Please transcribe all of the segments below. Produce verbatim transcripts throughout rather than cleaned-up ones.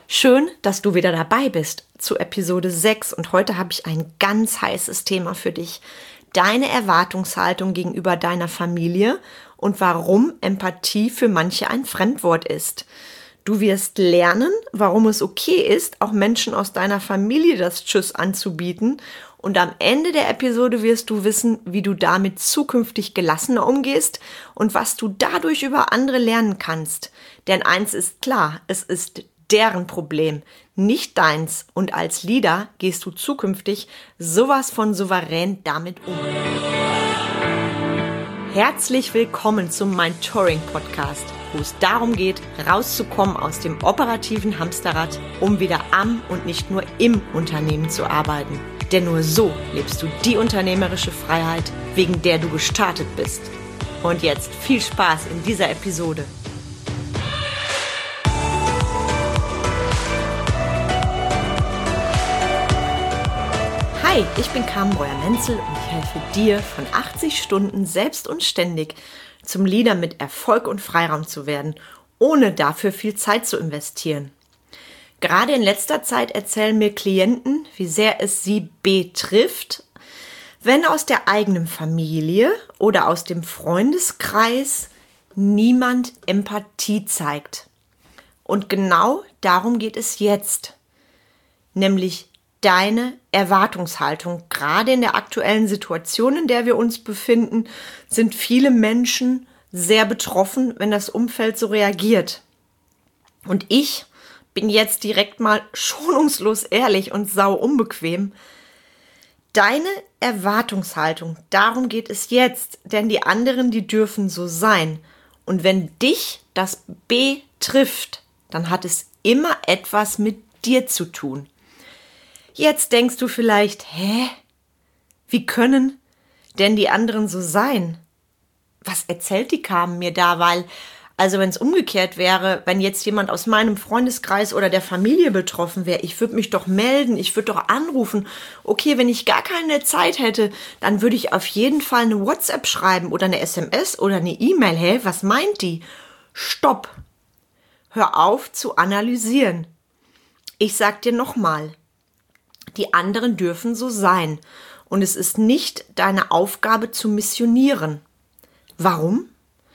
Schön, dass du wieder dabei bist zu Episode sechs und heute habe ich ein ganz heißes Thema für dich. Deine Erwartungshaltung gegenüber deiner Familie und warum Empathie für manche ein Fremdwort ist. Du wirst lernen, warum es okay ist, auch Menschen aus deiner Familie das Tschüss anzubieten. Und am Ende der Episode wirst du wissen, wie du damit zukünftig gelassener umgehst und was du dadurch über andere lernen kannst. Denn eins ist klar, es ist deren Problem, nicht deins. Und als Leader gehst du zukünftig sowas von souverän damit um. Herzlich willkommen zum Mentoring Podcast, wo es darum geht, rauszukommen aus dem operativen Hamsterrad, um wieder am und nicht nur im Unternehmen zu arbeiten. Denn nur so lebst du die unternehmerische Freiheit, wegen der du gestartet bist. Und jetzt viel Spaß in dieser Episode. Hi, ich bin Carmen Breuer-Menzel und ich helfe dir, von achtzig Stunden selbst und ständig zum Leader mit Erfolg und Freiraum zu werden, ohne dafür viel Zeit zu investieren. Gerade in letzter Zeit erzählen mir Klienten, wie sehr es sie betrifft, wenn aus der eigenen Familie oder aus dem Freundeskreis niemand Empathie zeigt. Und genau darum geht es jetzt, nämlich deine Erwartungshaltung. Gerade in der aktuellen Situation, in der wir uns befinden, sind viele Menschen sehr betroffen, wenn das Umfeld so reagiert. Und ich bin jetzt direkt mal schonungslos ehrlich und sau unbequem. Deine Erwartungshaltung, darum geht es jetzt, denn die anderen, die dürfen so sein. Und wenn dich das betrifft, dann hat es immer etwas mit dir zu tun. Jetzt denkst du vielleicht, hä? Wie können denn die anderen so sein? Was erzählt die Carmen mir da? Weil, also wenn es umgekehrt wäre, wenn jetzt jemand aus meinem Freundeskreis oder der Familie betroffen wäre, ich würde mich doch melden, ich würde doch anrufen. Okay, wenn ich gar keine Zeit hätte, dann würde ich auf jeden Fall eine WhatsApp schreiben oder eine S M S oder eine E-Mail. Hä, was meint die? Stopp! Hör auf zu analysieren. Ich sag dir nochmal. Die anderen dürfen so sein. Und es ist nicht deine Aufgabe zu missionieren. Warum?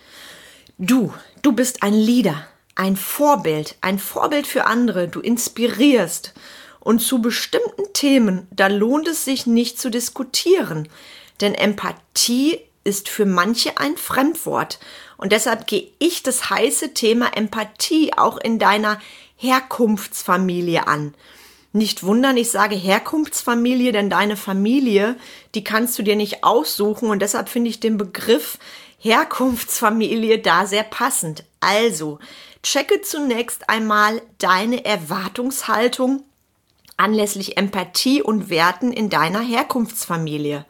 Du, du bist ein Leader, ein Vorbild, ein Vorbild für andere. Du inspirierst. Und zu bestimmten Themen, da lohnt es sich nicht zu diskutieren. Denn Empathie ist für manche ein Fremdwort. Und deshalb gehe ich das heiße Thema Empathie auch in deiner Herkunftsfamilie an. Nicht wundern, ich sage Herkunftsfamilie, denn deine Familie, die kannst du dir nicht aussuchen und deshalb finde ich den Begriff Herkunftsfamilie da sehr passend. Also, checke zunächst einmal deine Erwartungshaltung anlässlich Empathie und Werten in deiner Herkunftsfamilie.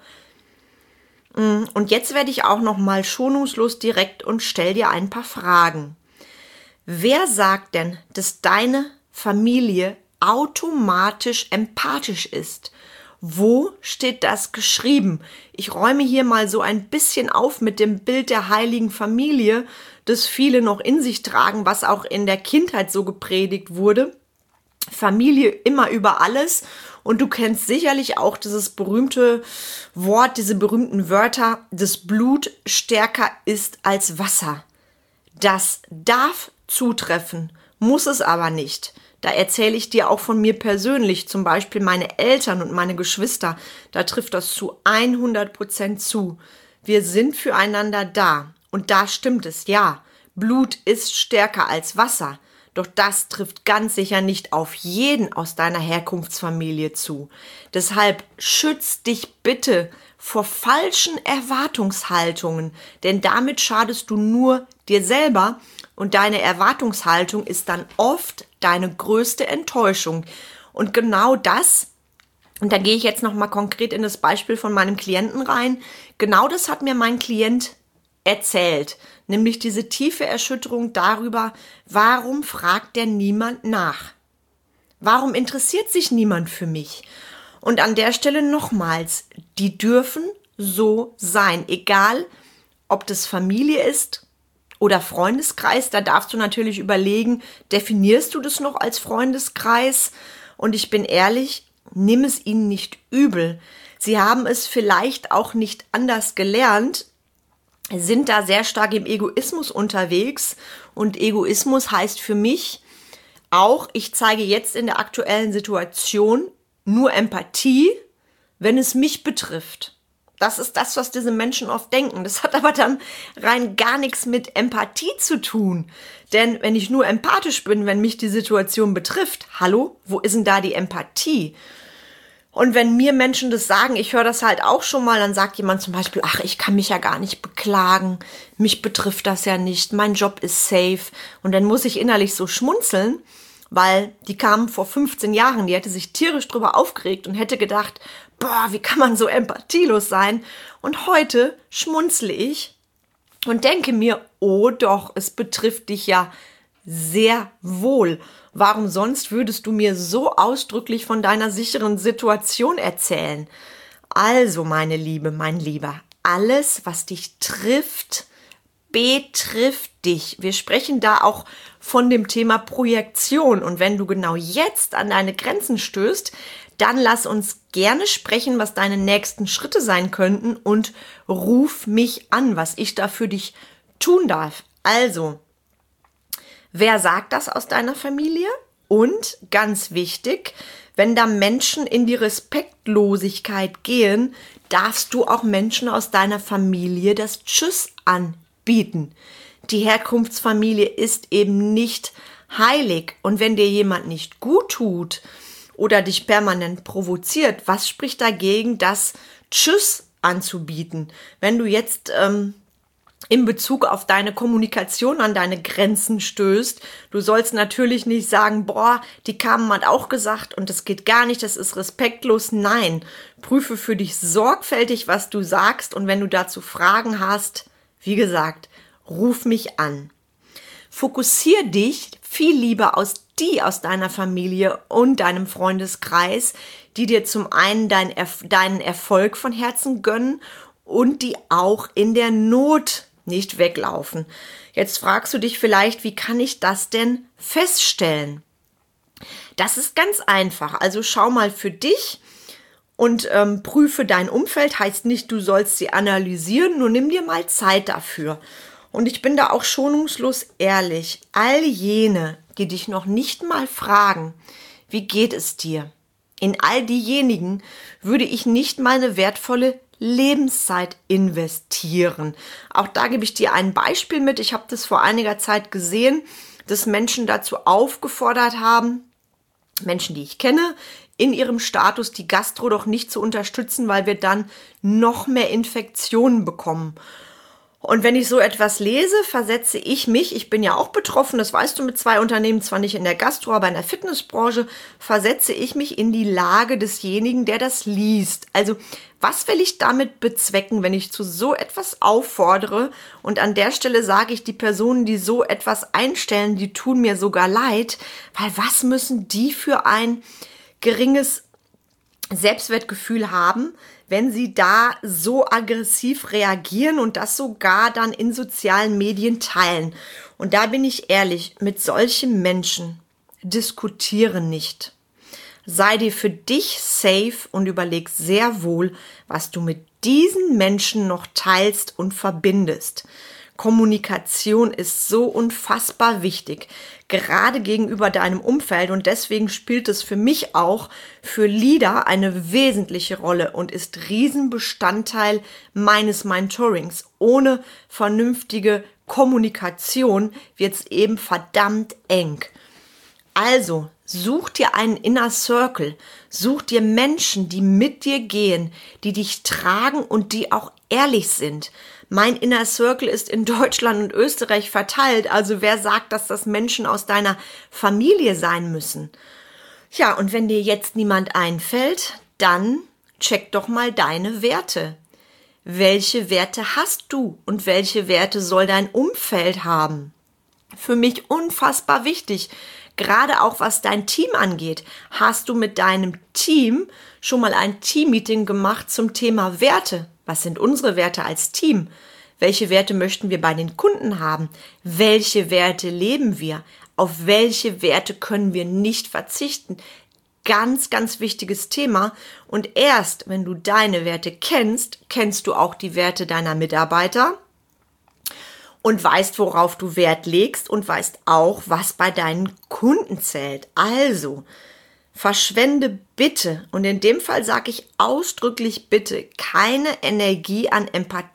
Und jetzt werde ich auch noch mal schonungslos direkt und stell dir ein paar Fragen. Wer sagt denn, dass deine Familie automatisch empathisch ist? Wo steht das geschrieben? Ich räume hier mal so ein bisschen auf mit dem Bild der heiligen Familie, das viele noch in sich tragen, was auch in der Kindheit so gepredigt wurde. Familie immer über alles. Und du kennst sicherlich auch dieses berühmte Wort, diese berühmten Wörter, das Blut stärker ist als Wasser. Das darf zutreffen, muss es aber nicht. Da erzähle ich dir auch von mir persönlich, zum Beispiel meine Eltern und meine Geschwister. Da trifft das zu hundert Prozent zu. Wir sind füreinander da. Und da stimmt es, ja. Blut ist stärker als Wasser. Doch das trifft ganz sicher nicht auf jeden aus deiner Herkunftsfamilie zu. Deshalb schütz dich bitte vor falschen Erwartungshaltungen, denn damit schadest du nur dir selber. Und deine Erwartungshaltung ist dann oft deine größte Enttäuschung. Und genau das, und da gehe ich jetzt nochmal konkret in das Beispiel von meinem Klienten rein, genau das hat mir mein Klient erzählt. Nämlich diese tiefe Erschütterung darüber, warum fragt denn niemand nach? Warum interessiert sich niemand für mich? Und an der Stelle nochmals, die dürfen so sein, egal ob das Familie ist Oder Freundeskreis, da darfst du natürlich überlegen, definierst du das noch als Freundeskreis? Und ich bin ehrlich, nimm es ihnen nicht übel. Sie haben es vielleicht auch nicht anders gelernt, sind da sehr stark im Egoismus unterwegs. Und Egoismus heißt für mich auch, ich zeige jetzt in der aktuellen Situation nur Empathie, wenn es mich betrifft. Das ist das, was diese Menschen oft denken. Das hat aber dann rein gar nichts mit Empathie zu tun. Denn wenn ich nur empathisch bin, wenn mich die Situation betrifft, hallo, wo ist denn da die Empathie? Und wenn mir Menschen das sagen, ich höre das halt auch schon mal, dann sagt jemand zum Beispiel, ach, ich kann mich ja gar nicht beklagen, mich betrifft das ja nicht, mein Job ist safe. Und dann muss ich innerlich so schmunzeln, weil die kamen vor fünfzehn Jahren, die hätte sich tierisch drüber aufgeregt und hätte gedacht, boah, wie kann man so empathielos sein? Und heute schmunzle ich und denke mir, oh doch, es betrifft dich ja sehr wohl. Warum sonst würdest du mir so ausdrücklich von deiner sicheren Situation erzählen? Also, meine Liebe, mein Lieber, alles, was dich trifft, betrifft dich. Wir sprechen da auch von dem Thema Projektion. Und wenn du genau jetzt an deine Grenzen stößt, dann lass uns gerne sprechen, was deine nächsten Schritte sein könnten und ruf mich an, was ich da für dich tun darf. Also, wer sagt das aus deiner Familie? Und ganz wichtig, wenn da Menschen in die Respektlosigkeit gehen, darfst du auch Menschen aus deiner Familie das Tschüss anbieten. Die Herkunftsfamilie ist eben nicht heilig. Und wenn dir jemand nicht gut tut oder dich permanent provoziert, was spricht dagegen, das Tschüss anzubieten? Wenn du jetzt ähm, in Bezug auf deine Kommunikation an deine Grenzen stößt. Du sollst natürlich nicht sagen, boah, die Carmen hat auch gesagt und das geht gar nicht, das ist respektlos. Nein, prüfe für dich sorgfältig, was du sagst und wenn du dazu Fragen hast, wie gesagt, ruf mich an. Fokussier dich viel lieber aus die aus deiner Familie und deinem Freundeskreis, die dir zum einen dein, deinen Erfolg von Herzen gönnen und die auch in der Not nicht weglaufen. Jetzt fragst du dich vielleicht, wie kann ich das denn feststellen? Das ist ganz einfach. Also schau mal für dich und ähm, prüfe dein Umfeld. Heißt nicht, du sollst sie analysieren, nur nimm dir mal Zeit dafür. Und ich bin da auch schonungslos ehrlich. All jene, die dich noch nicht mal fragen, wie geht es dir? In all diejenigen würde ich nicht meine wertvolle Lebenszeit investieren. Auch da gebe ich dir ein Beispiel mit. Ich habe das vor einiger Zeit gesehen, dass Menschen dazu aufgefordert haben, Menschen, die ich kenne, in ihrem Status die Gastro doch nicht zu unterstützen, weil wir dann noch mehr Infektionen bekommen. Und wenn ich so etwas lese, versetze ich mich, ich bin ja auch betroffen, das weißt du, mit zwei Unternehmen, zwar nicht in der Gastro, aber in der Fitnessbranche, versetze ich mich in die Lage desjenigen, der das liest. Also, was will ich damit bezwecken, wenn ich zu so etwas auffordere? Und an der Stelle sage ich, die Personen, die so etwas einstellen, die tun mir sogar leid, weil was müssen die für ein geringes Selbstwertgefühl haben, wenn sie da so aggressiv reagieren und das sogar dann in sozialen Medien teilen. Und da bin ich ehrlich, mit solchen Menschen diskutiere nicht. Sei dir für dich safe und überleg sehr wohl, was du mit diesen Menschen noch teilst und verbindest. Kommunikation ist so unfassbar wichtig, gerade gegenüber deinem Umfeld und deswegen spielt es für mich auch für Leader eine wesentliche Rolle und ist Riesenbestandteil meines Mentorings. Ohne vernünftige Kommunikation wird es eben verdammt eng. Also, such dir einen Inner Circle, such dir Menschen, die mit dir gehen, die dich tragen und die auch ehrlich sind. Mein Inner Circle ist in Deutschland und Österreich verteilt, also wer sagt, dass das Menschen aus deiner Familie sein müssen? Ja, und wenn dir jetzt niemand einfällt, dann check doch mal deine Werte. Welche Werte hast du und welche Werte soll dein Umfeld haben? Für mich unfassbar wichtig. Gerade auch was dein Team angeht, hast du mit deinem Team schon mal ein Teammeeting gemacht zum Thema Werte? Was sind unsere Werte als Team? Welche Werte möchten wir bei den Kunden haben? Welche Werte leben wir? Auf welche Werte können wir nicht verzichten? Ganz, ganz wichtiges Thema. Und erst, wenn du deine Werte kennst, kennst du auch die Werte deiner Mitarbeiter und weißt, worauf du Wert legst und weißt auch, was bei deinen Kunden zählt. Also, verschwende bitte, und in dem Fall sage ich ausdrücklich bitte, keine Energie an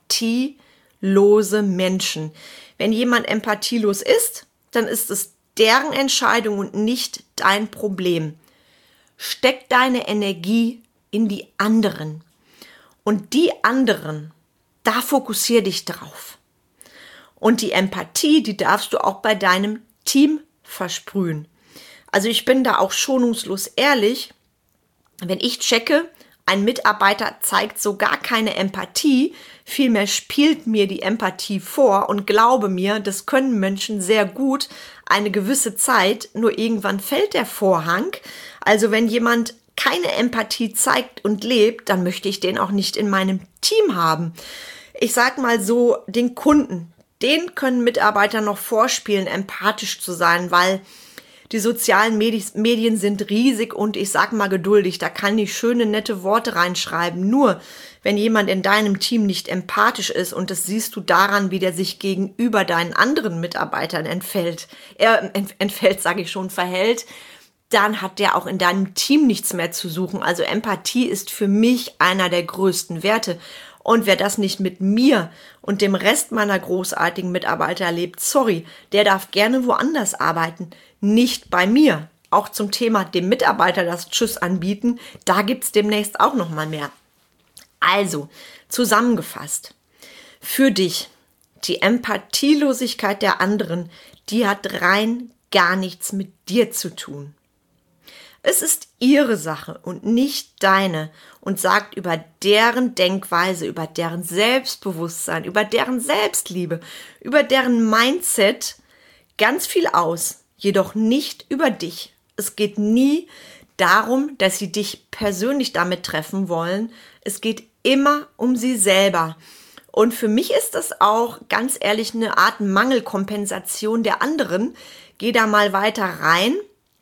empathielose Menschen. Wenn jemand empathielos ist, dann ist es deren Entscheidung und nicht dein Problem. Steck deine Energie in die anderen. Und die anderen, da fokussier dich drauf. Und die Empathie, die darfst du auch bei deinem Team versprühen. Also ich bin da auch schonungslos ehrlich, wenn ich checke, ein Mitarbeiter zeigt so gar keine Empathie, vielmehr spielt mir die Empathie vor und glaube mir, das können Menschen sehr gut eine gewisse Zeit, nur irgendwann fällt der Vorhang. Also wenn jemand keine Empathie zeigt und lebt, dann möchte ich den auch nicht in meinem Team haben. Ich sag mal so, den Kunden, den können Mitarbeiter noch vorspielen, empathisch zu sein, weil die sozialen Medien sind riesig und ich sag mal geduldig, da kann ich schöne, nette Worte reinschreiben. Nur, wenn jemand in deinem Team nicht empathisch ist, und das siehst du daran, wie der sich gegenüber deinen anderen Mitarbeitern entfällt, er entfällt, sage ich schon, verhält, dann hat der auch in deinem Team nichts mehr zu suchen. Also Empathie ist für mich einer der größten Werte. Und wer das nicht mit mir und dem Rest meiner großartigen Mitarbeiter erlebt, sorry, der darf gerne woanders arbeiten, nicht bei mir. Auch zum Thema dem Mitarbeiter das Tschüss anbieten, da gibt's demnächst auch noch mal mehr. Also, zusammengefasst, für dich, die Empathielosigkeit der anderen, die hat rein gar nichts mit dir zu tun. Es ist ihre Sache und nicht deine und sagt über deren Denkweise, über deren Selbstbewusstsein, über deren Selbstliebe, über deren Mindset ganz viel aus, jedoch nicht über dich. Es geht nie darum, dass sie dich persönlich damit treffen wollen. Es geht immer um sie selber. Und für mich ist das auch ganz ehrlich eine Art Mangelkompensation der anderen. Geh da mal weiter rein,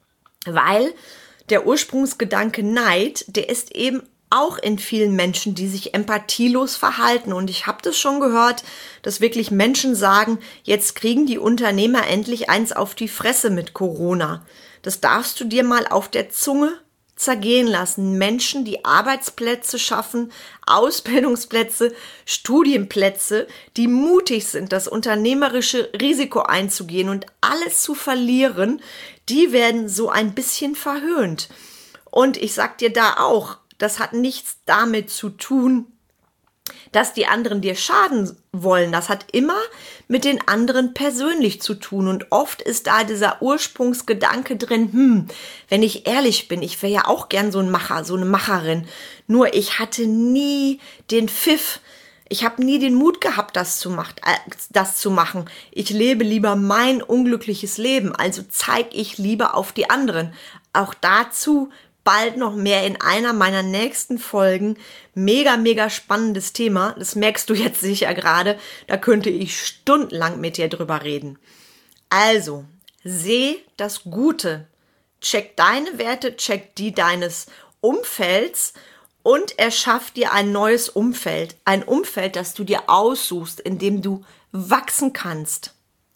weil der Ursprungsgedanke Neid, der ist eben auch in vielen Menschen, die sich empathielos verhalten. Und ich habe das schon gehört, dass wirklich Menschen sagen, jetzt kriegen die Unternehmer endlich eins auf die Fresse mit Corona. Das darfst du dir mal auf der Zunge zergehen lassen. Menschen, die Arbeitsplätze schaffen, Ausbildungsplätze, Studienplätze, die mutig sind, das unternehmerische Risiko einzugehen und alles zu verlieren, die werden so ein bisschen verhöhnt. Und ich sag dir da auch, das hat nichts damit zu tun, dass die anderen dir schaden wollen. Das hat immer mit den anderen persönlich zu tun. Und oft ist da dieser Ursprungsgedanke drin, hm, wenn ich ehrlich bin, ich wäre ja auch gern so ein Macher, so eine Macherin. Nur ich hatte nie den Pfiff. Ich habe nie den Mut gehabt, das zu, macht, äh, das zu machen. Ich lebe lieber mein unglückliches Leben. Also zeige ich lieber auf die anderen. Auch dazu bald noch mehr in einer meiner nächsten Folgen. Mega, mega spannendes Thema. Das merkst du jetzt sicher gerade. Da könnte ich stundenlang mit dir drüber reden. Also, seh das Gute. Check deine Werte, check die deines Umfelds und erschaff dir ein neues Umfeld. Ein Umfeld, das du dir aussuchst, in dem du wachsen kannst.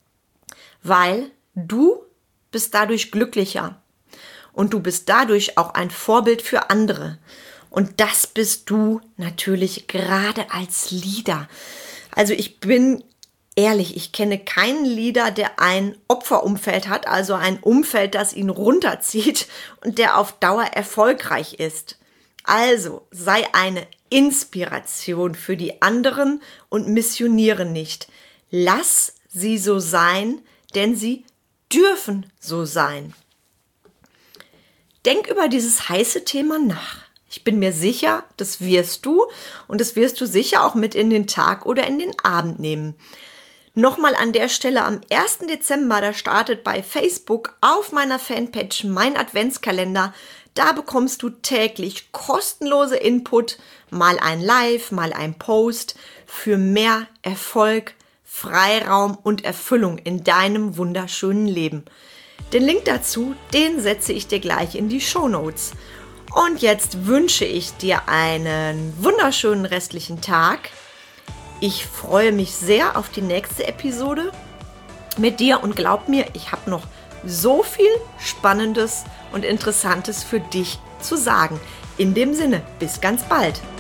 Weil du bist dadurch glücklicher. Und du bist dadurch auch ein Vorbild für andere. Und das bist du natürlich gerade als Leader. Also ich bin ehrlich, ich kenne keinen Leader, der ein Opferumfeld hat, also ein Umfeld, das ihn runterzieht und der auf Dauer erfolgreich ist. Also sei eine Inspiration für die anderen und missioniere nicht. Lass sie so sein, denn sie dürfen so sein. Denk über dieses heiße Thema nach. Ich bin mir sicher, das wirst du und das wirst du sicher auch mit in den Tag oder in den Abend nehmen. Nochmal an der Stelle am ersten Dezember, da startet bei Facebook auf meiner Fanpage mein Adventskalender. Da bekommst du täglich kostenlose Input, mal ein Live, mal ein Post für mehr Erfolg, Freiraum und Erfüllung in deinem wunderschönen Leben. Den Link dazu, den setze ich dir gleich in die Shownotes. Und jetzt wünsche ich dir einen wunderschönen restlichen Tag. Ich freue mich sehr auf die nächste Episode mit dir und glaub mir, ich habe noch so viel Spannendes und Interessantes für dich zu sagen. In dem Sinne, bis ganz bald.